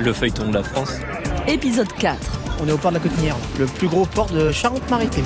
Le feuilleton de la France. Épisode 4. On est au port de la Cotinière, le plus gros port de Charente-Maritime.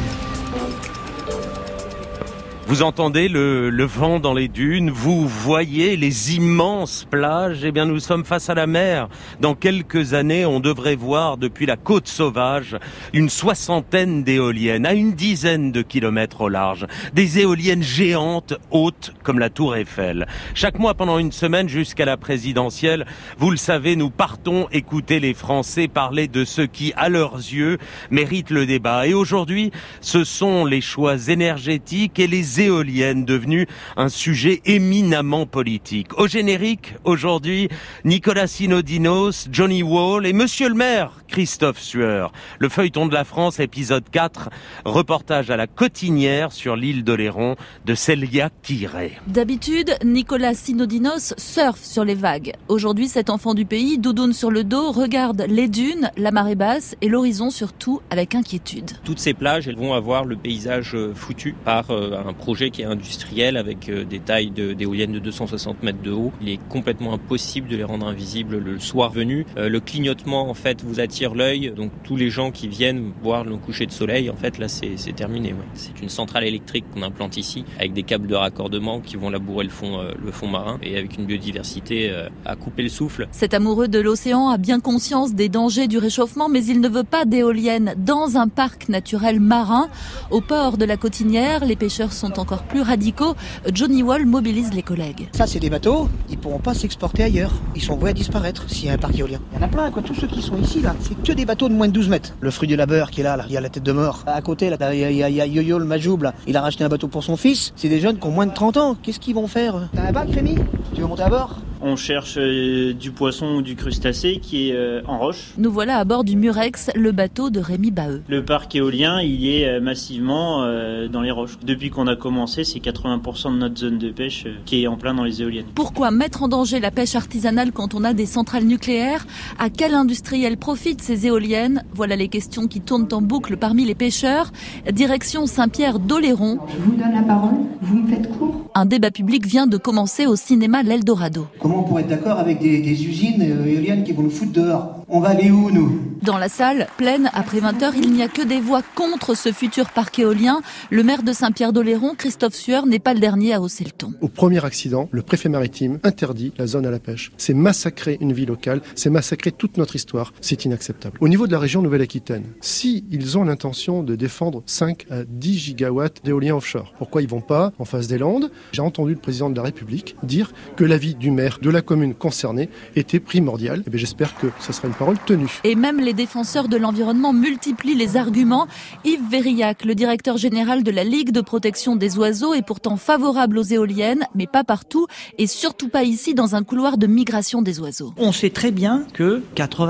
Vous entendez le vent dans les dunes, vous voyez les immenses plages, eh bien nous sommes face à la mer. Dans quelques années, on devrait voir depuis la côte sauvage une 60aine d'éoliennes à une dizaine de kilomètres au large. Des éoliennes géantes, hautes comme la tour Eiffel. Chaque mois pendant une semaine jusqu'à la présidentielle, vous le savez, nous partons écouter les Français parler de ce qui, à leurs yeux, mérite le débat. Et aujourd'hui, ce sont les choix énergétiques et les éoliennes devenues un sujet éminemment politique. Au générique, aujourd'hui, Nicolas Sinodinos, Johnny Wall et Monsieur le maire, Christophe Sueur. Le feuilleton de la France, épisode 4, reportage à la Cotinière sur l'île d'Oléron de Célia Quiré. D'habitude, Nicolas Sinodinos surfe sur les vagues. Aujourd'hui, cet enfant du pays, doudoune sur le dos, regarde les dunes, la marée basse et l'horizon surtout avec inquiétude. Toutes ces plages, elles vont avoir le paysage foutu par un projet qui est industriel avec des tailles d'éoliennes de 260 mètres de haut. Il est complètement impossible de les rendre invisibles le soir venu. Le clignotement, en fait, vous attire l'œil. Donc, tous les gens qui viennent voir le coucher de soleil, en fait, là, c'est terminé. Ouais. C'est une centrale électrique qu'on implante ici avec des câbles de raccordement qui vont labourer le fond marin et avec une biodiversité à couper le souffle. Cet amoureux de l'océan a bien conscience des dangers du réchauffement, mais il ne veut pas d'éoliennes dans un parc naturel marin. Au port de la Cotinière, les pêcheurs sont encore plus radicaux. Johnny Wall mobilise les collègues. Ça, c'est des bateaux, ils pourront pas s'exporter ailleurs. Ils sont voués à disparaître s'il y a un parc éolien. Il y en a plein, quoi. Tous ceux qui sont ici, là, c'est que des bateaux de moins de 12 mètres. Le fruit du labeur qui est là, il y a la tête de mort. À côté, là, il y a Yo-Yo le Majoub, là. Il a racheté un bateau pour son fils. C'est des jeunes qui ont moins de 30 ans. Qu'est-ce qu'ils vont faire? T'as un bac, Rémi? Tu veux monter à bord? On cherche du poisson ou du crustacé qui est en roche. Nous voilà à bord du Murex, le bateau de Rémi Baheux. Le parc éolien, il est massivement dans les roches. Depuis qu'on a commencé, c'est 80% de notre zone de pêche qui est en plein dans les éoliennes. Pourquoi mettre en danger la pêche artisanale quand on a des centrales nucléaires? À quel industriel profitent ces éoliennes? Voilà les questions qui tournent en boucle parmi les pêcheurs. Direction Saint-Pierre d'Oléron. Je vous donne la parole, vous me faites court. Un débat public vient de commencer au cinéma L'Eldorado. Comment on pourrait être d'accord avec des usines éoliennes qui vont nous foutre dehors? On va aller où, nous? Dans la salle, pleine, après 20h, il n'y a que des voix contre ce futur parc éolien. Le maire de Saint-Pierre d'Oléron, Christophe Sueur, n'est pas le dernier à hausser le ton. Au premier accident, le préfet maritime interdit la zone à la pêche. C'est massacrer une vie locale, c'est massacrer toute notre histoire. C'est inacceptable. Au niveau de la région Nouvelle-Aquitaine, si ils ont l'intention de défendre 5 à 10 gigawatts d'éolien offshore, pourquoi ils vont pas en face des Landes? J'ai entendu le président de la République dire que l'avis du maire de la commune concernée était primordial. Et j'espère que ce sera une parole tenue. Et même les défenseurs de l'environnement multiplient les arguments. Yves Vérillac, le directeur général de la Ligue de protection des oiseaux, est pourtant favorable aux éoliennes, mais pas partout, et surtout pas ici dans un couloir de migration des oiseaux. On sait très bien que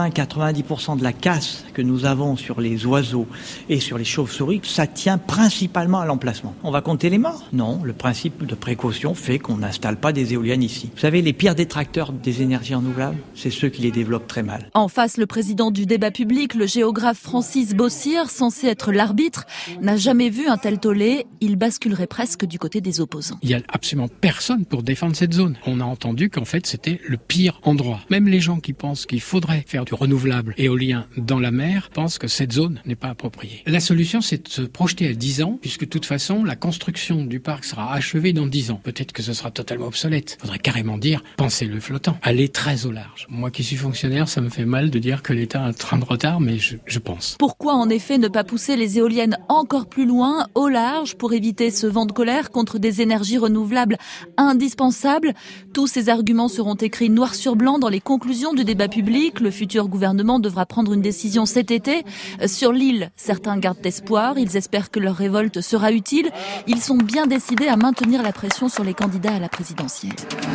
80-90% de la casse que nous avons sur les oiseaux et sur les chauves-souris, ça tient principalement à l'emplacement. On va compter les morts? Non, le principe de précaution fait qu'on n'installe pas des éoliennes ici. Vous savez, les pires détracteurs des énergies renouvelables, c'est ceux qui les développent très mal. En face, le président du débat public, le géographe Francis Bossir, censé être l'arbitre, n'a jamais vu un tel tollé. Il basculerait presque du côté des opposants. Il n'y a absolument personne pour défendre cette zone. On a entendu qu'en fait, c'était le pire endroit. Même les gens qui pensent qu'il faudrait faire du renouvelable éolien dans la mer pensent que cette zone n'est pas appropriée. La solution, c'est de se projeter à 10 ans, puisque de toute façon, la construction du parc sera achevée dans 10 ans. Peut-être que ce sera totalement obsolète. Il faudrait carrément dire, pensez le flottant. Aller très au large. Moi qui suis fonctionnaire, ça me fait mal de dire que l'État a un train de retard, mais je pense. Pourquoi en effet ne pas pousser les éoliennes encore plus loin, au large, pour éviter ce vent de colère contre des énergies renouvelables indispensables? Tous ces arguments seront écrits noir sur blanc dans les conclusions du débat public. Le futur gouvernement devra prendre une décision cet été. Sur l'île, certains gardent espoir. Ils espèrent que leur révolte sera utile. Ils sont bien décidés à maintenir la pression sur les candidats à la présidentielle.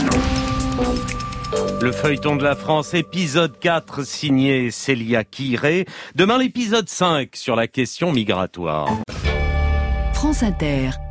Le feuilleton de la France, épisode 4, signé Célia Quiré. Demain, l'épisode 5 sur la question migratoire. France Inter.